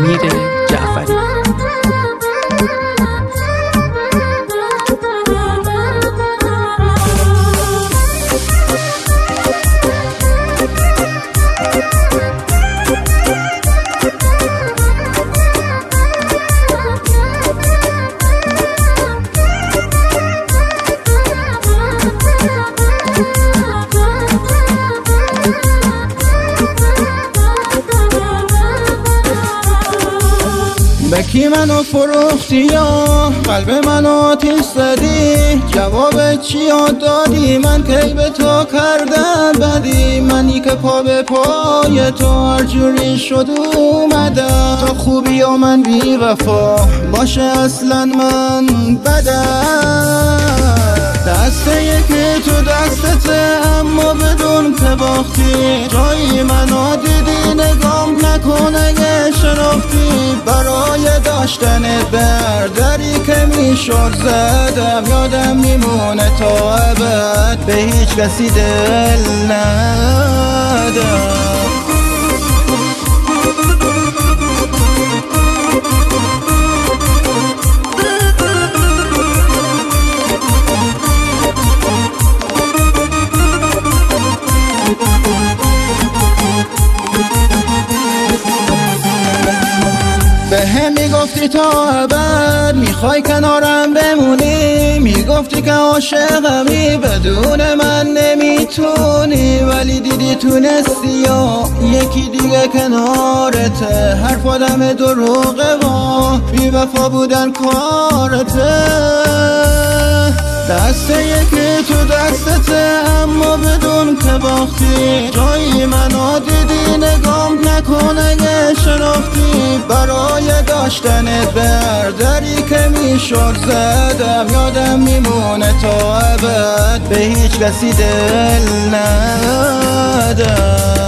امیر جعفری. بکی منو فروختی یا قلب منو آتیش زدی؟ جواب چی یاد دادی؟ من کی به تو کردم بدی؟ منی که پا به پای تو هر جوری شد اومدم. تو خوبی یا من بی وفا باشه اصلا من بدم. دسته یکی تو دستته اما بدون که باختی. جایی منو دیدی نگام نکن اگه شناختی. برای داشتن دری که میشد زدم. یادم میمونه تا ابد به هیچ کسی دل ندم. بهم میگفتی تا ابد میخوای کنارم بمونی. میگفتی که عاشقمی بدون من نمیتونی. ولی دیدی تونستی یا یکی دیگه کنارته. حرف آدم دروغه و بی وفا بودن کارته. دسته یکی تو دستته اما بدون که باختی. جایی منو دیدی نگام نکن اگه شناختی. برای داشتن دری که میشد زدم. یادم میمونه تا ابد به هیچ کسی دل ندم.